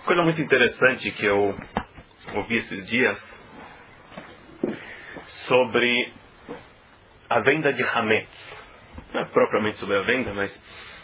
Coisa muito interessante que eu ouvi esses dias sobre a venda de Hametz. Não é propriamente sobre a venda, mas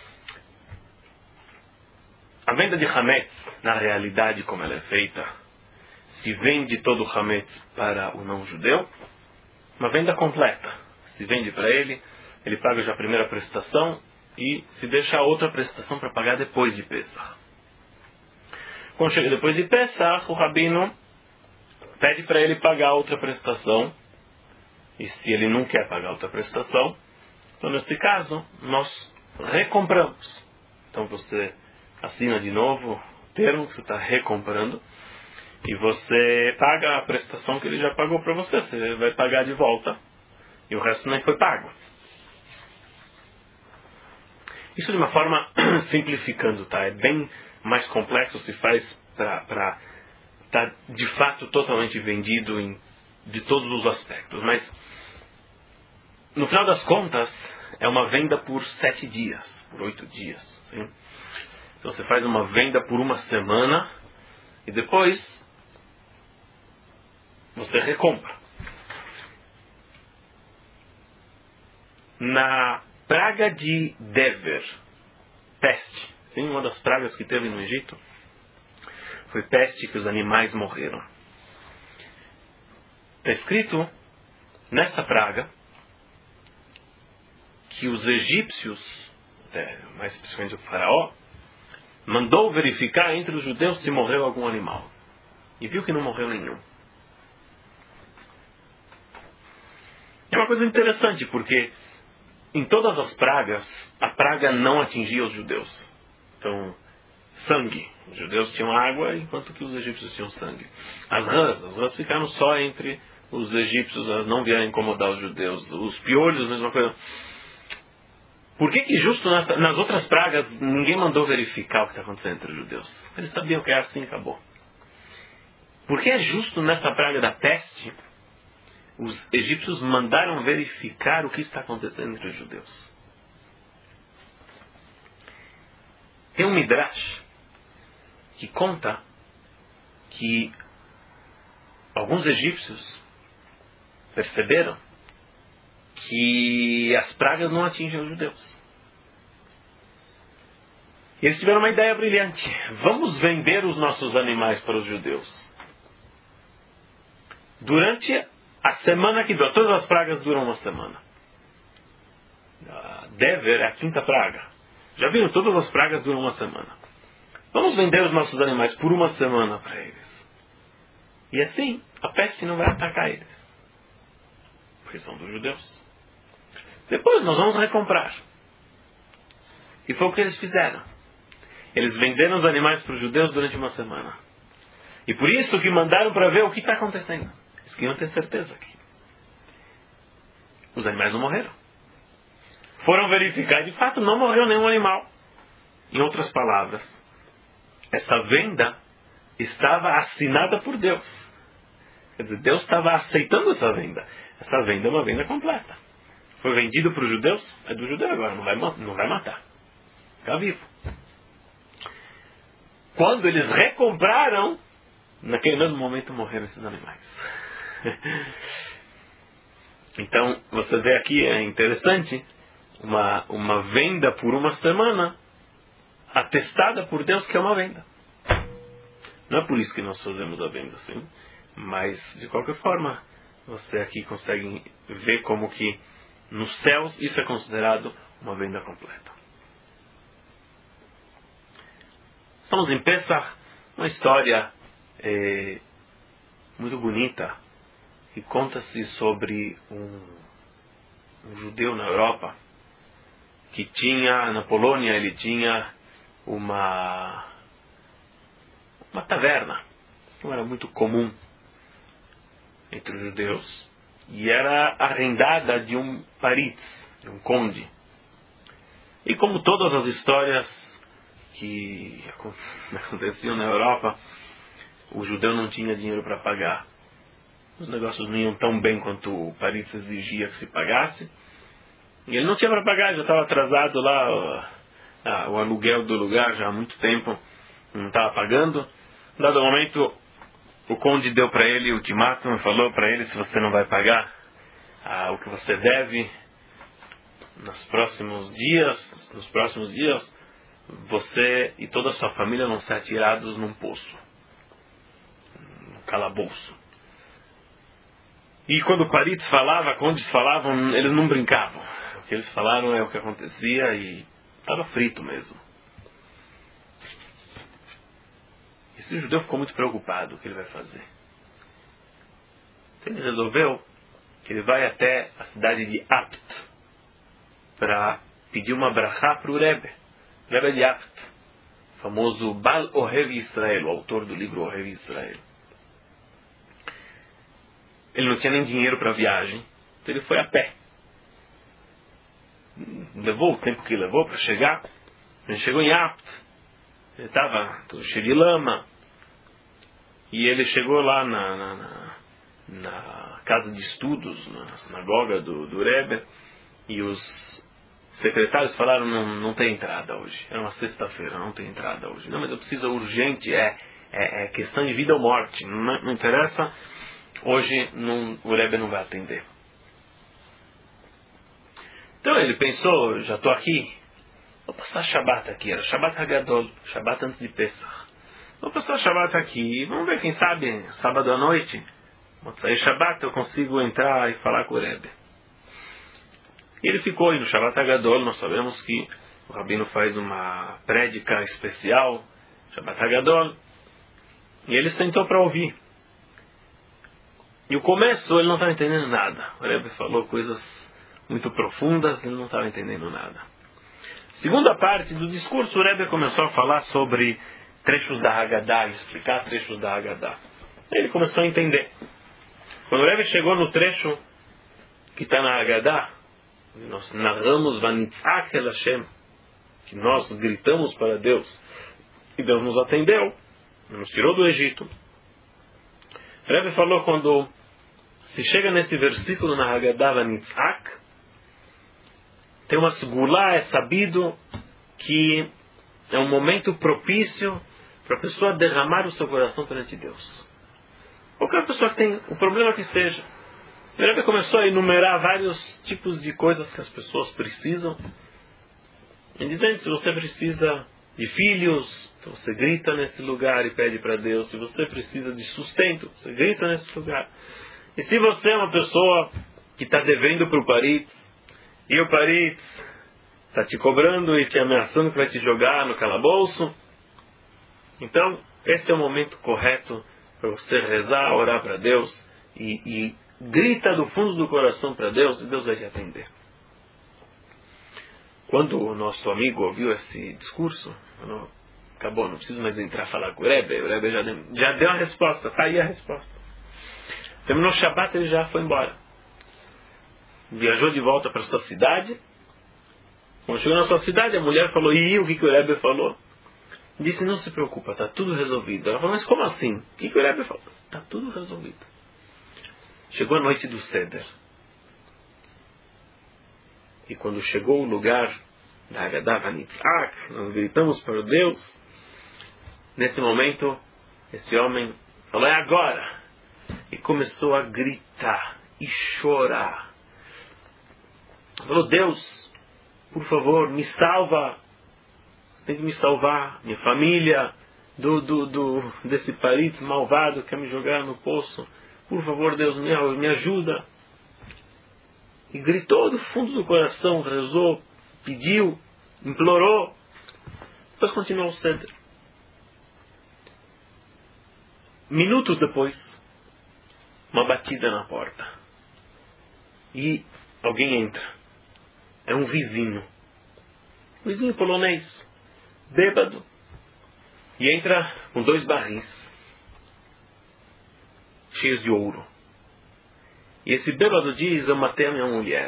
a venda de Hametz, na realidade como ela é feita, se vende todo o Hametz para o não-judeu, uma venda completa. Se vende para ele, ele paga já a primeira prestação e se deixa a outra prestação para pagar depois de Pesach. Quando chega depois de Pesach, o rabino pede para ele pagar a outra prestação. E se ele não quer pagar a outra prestação, então nesse caso, nós recompramos. Então você assina de novo o termo que você está recomprando e você paga a prestação que ele já pagou para você. Você vai pagar de volta e o resto nem foi pago. Isso de uma forma simplificando, tá? É bem mais complexo, se faz para estar de fato totalmente vendido de todos os aspectos. Mas no final das contas é uma venda por 7 dias, por 8 dias. Sim? Então você faz uma venda por uma semana e depois você recompra. Na praga de Dever, peste, sim, uma das pragas que teve no Egito, foi peste que os animais morreram. Está escrito nessa praga que os egípcios, mais especificamente o faraó, mandou verificar entre os judeus se morreu algum animal. E viu que não morreu nenhum. É uma coisa interessante, porque em todas as pragas, a praga não atingia os judeus. Então, sangue. Os judeus tinham água, enquanto que os egípcios tinham sangue. As rãs ficaram só entre os egípcios, elas não vieram incomodar os judeus. Os piolhos, mesma coisa. Por que justo nas outras pragas ninguém mandou verificar o que está acontecendo entre os judeus? Eles sabiam que é assim e acabou. Por que é justo nessa praga da peste os egípcios mandaram verificar o que está acontecendo entre os judeus? Tem um Midrash que conta que alguns egípcios perceberam que as pragas não atingem os judeus. E eles tiveram uma ideia brilhante. Vamos vender os nossos animais para os judeus. Durante a semana que dura. Todas as pragas duram uma semana. Dever é a 5ª praga. Já viram? Todas as pragas duram uma semana. Vamos vender os nossos animais por uma semana para eles. E assim, a peste não vai atacar eles. Porque são dos judeus. Depois nós vamos recomprar. E foi o que eles fizeram. Eles venderam os animais para os judeus durante uma semana. E por isso que mandaram para ver o que está acontecendo. Eles queriam ter certeza que os animais não morreram. Foram verificar e de fato não morreu nenhum animal. Em outras palavras, essa venda estava assinada por Deus. Quer dizer, Deus estava aceitando essa venda. Essa venda é uma venda completa. Foi vendido para os judeus, é do judeu agora, não vai matar. Fica vivo. Quando eles recompraram, naquele mesmo momento morreram esses animais. Então, você vê aqui, é interessante, uma venda por uma semana, atestada por Deus que é uma venda. Não é por isso que nós fazemos a venda, sim. Mas, de qualquer forma, você aqui consegue ver como que nos céus isso é considerado uma venda completa. Estamos em Pesach, uma história muito bonita que conta-se sobre um judeu na Europa que tinha, na Polônia, ele tinha uma taverna que não era muito comum entre os judeus e era arrendada de um paritz, de um conde. E como todas as histórias que aconteciam na Europa, o judeu não tinha dinheiro para pagar. Os negócios não iam tão bem quanto o paritz exigia que se pagasse. E ele não tinha para pagar, já estava atrasado lá o aluguel do lugar já há muito tempo, não estava pagando. Dado momento, o conde deu para ele o ultimátum e falou para ele: se você não vai pagar o que você deve nos próximos dias, você e toda a sua família vão ser atirados num poço, num calabouço. E quando Paritz falava, condes falavam, eles não brincavam. O que eles falaram é o que acontecia e estava frito mesmo. Esse judeu ficou muito preocupado. O que ele vai fazer? Então ele resolveu que ele vai até a cidade de Apt para pedir uma brachá para o Rebbe de Apt, famoso Bal Ohev Israel, o autor do livro Ohev Israel. Ele não tinha nem dinheiro para a viagem, então ele foi a pé. Levou o tempo que levou para chegar. Ele chegou em Apt, ele estava todo cheio de lama, e ele chegou lá na casa de estudos, na sinagoga do Rebbe, e os secretários falaram: não tem entrada hoje. Era uma sexta-feira, não tem entrada hoje. Não, mas eu preciso urgente, é questão de vida ou morte, não interessa. Hoje o Rebbe não vai atender. Então ele pensou: já estou aqui, vou passar Shabbat aqui. Era Shabbat Hagadol, Shabbat antes de Pesach. Vou passar Shabbat aqui, vamos ver, quem sabe, sábado à noite, Motzai Shabbat, eu consigo entrar e falar com o Rebbe. E ele ficou aí no Shabbat Hagadol. Nós sabemos que o Rabino faz uma prédica especial, Shabbat Hagadol, e ele sentou para ouvir. E o começo ele não estava entendendo nada. O Rebbe falou coisas muito profundas, ele não estava entendendo nada. Segunda parte do discurso, o Rebbe começou a falar sobre trechos da Haggadah, explicar trechos da Haggadah. Ele começou a entender. Quando o Rebbe chegou no trecho que está na Haggadah, nós narramos Vanitzak el Hashem, que nós gritamos para Deus e Deus nos atendeu, nos tirou do Egito. O Rebbe falou: quando se chega nesse versículo na Haggadah Vanitzak, tem uma segulá, é sabido que é um momento propício para a pessoa derramar o seu coração perante Deus. Qualquer pessoa que tem o problema que seja. O Rebbe começou a enumerar vários tipos de coisas que as pessoas precisam, e dizendo: se você precisa de filhos, então você grita nesse lugar e pede para Deus. Se você precisa de sustento, você grita nesse lugar. E se você é uma pessoa que está devendo para o Paritz, e o Paritz está te cobrando e te ameaçando que vai te jogar no calabouço, então esse é o momento correto para você rezar, orar para Deus e grita do fundo do coração para Deus, e Deus vai te atender. Quando o nosso amigo ouviu esse discurso, falou: acabou, não preciso mais entrar falar com o Rebbe já deu a resposta, está aí a resposta. Terminou o Shabbat, ele já foi embora. Viajou de volta para sua cidade. Quando chegou na sua cidade, a mulher falou: e o que o Rebbe falou? Disse: não se preocupa, está tudo resolvido. Ela falou: mas como assim? O que o Rebbe falou? Está tudo resolvido. Chegou a noite do Seder. E quando chegou o lugar da Haggadah Vanitzak, nós gritamos para Deus. Nesse momento, esse homem falou: é agora. E começou a gritar e chorar. Falou: Deus, por favor, me salva. Você tem que me salvar, minha família, desse Paritz malvado que quer me jogar no poço. Por favor, Deus, me ajuda. E gritou do fundo do coração, rezou, pediu, implorou. Depois continuou o Seder. Minutos depois, uma batida na porta. E alguém entra. É um vizinho. Um vizinho polonês, bêbado. E entra com 2 barris cheios de ouro. E esse bêbado diz: eu matei a minha mulher.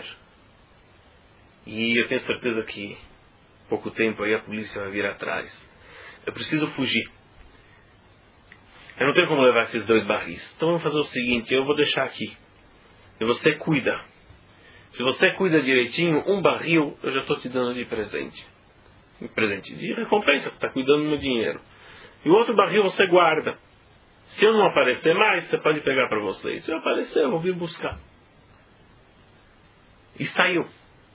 E eu tenho certeza que pouco tempo aí a polícia vai vir atrás. Eu preciso fugir. Eu não tenho como levar esses 2 barris. Então vamos fazer o seguinte: eu vou deixar aqui. E você cuida. Se você cuida direitinho, 1 barril eu já estou te dando de presente. De presente de recompensa, você está cuidando do meu dinheiro. E o outro barril você guarda. Se eu não aparecer mais, você pode pegar para você. E se eu aparecer, eu vou vir buscar. E saiu.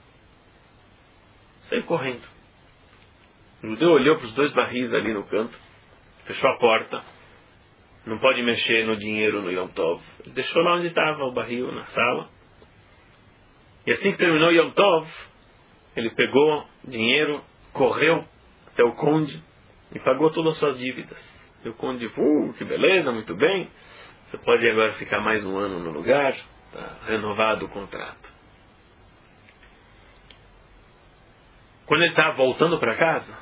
Saiu correndo. O judeu olhou para os 2 barris ali no canto, fechou a porta. Não pode mexer no dinheiro no Yom Tov. Ele deixou lá onde estava o barril, na sala. E assim que terminou o Yom Tov, ele pegou dinheiro, correu até o conde e pagou todas as suas dívidas. E o conde, que beleza, muito bem. Você pode agora ficar mais um ano no lugar. Está renovado o contrato. Quando ele está voltando para casa,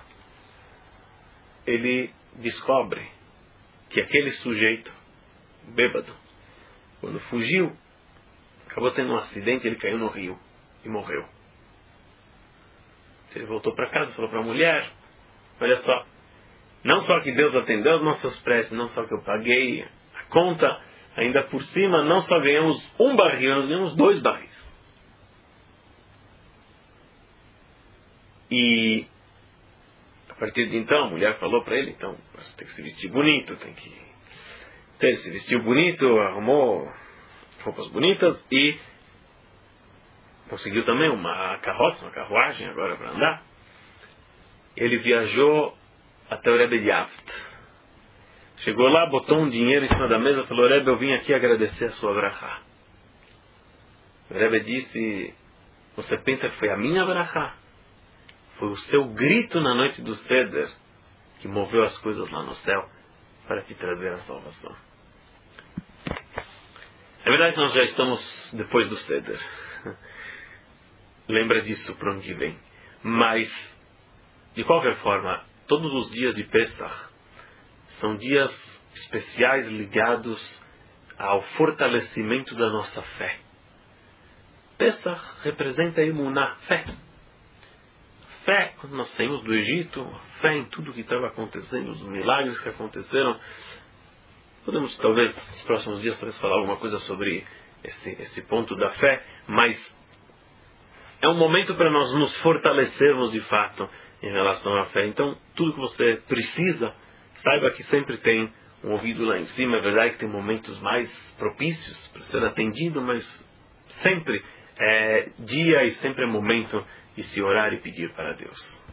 ele descobre que aquele sujeito, bêbado, quando fugiu, acabou tendo um acidente, ele caiu no rio e morreu. Ele voltou para casa e falou para a mulher, olha só, não só que Deus atendeu as nossas preces, não só que eu paguei a conta, ainda por cima, não só ganhamos um barril, nós ganhamos 2 barris. E a partir de então, a mulher falou para ele, então, você tem que se vestir bonito, Ele se vestiu bonito, arrumou roupas bonitas e conseguiu também uma carroça, uma carruagem agora para andar. Ele viajou até o Rebbe de Aft. Chegou lá, botou um dinheiro em cima da mesa e falou, Rebbe, eu vim aqui agradecer a sua brachá. O Rebbe disse, você pensa que foi a minha brachá? Foi o seu grito na noite do Seder que moveu as coisas lá no céu para te trazer a salvação. É verdade que nós já estamos depois do Seder. Lembra disso para onde vem. Mas, de qualquer forma, todos os dias de Pesach são dias especiais ligados ao fortalecimento da nossa fé. Pesach representa a emuná, fé. Fé, quando nós saímos do Egito, fé em tudo que estava acontecendo, os milagres que aconteceram. Podemos, talvez, nos próximos dias, falar alguma coisa sobre esse ponto da fé, mas é um momento para nós nos fortalecermos de fato em relação à fé. Então, tudo que você precisa, saiba que sempre tem um ouvido lá em cima. É verdade que tem momentos mais propícios para ser atendido, mas sempre é dia e sempre é momento de se orar e pedir para Deus.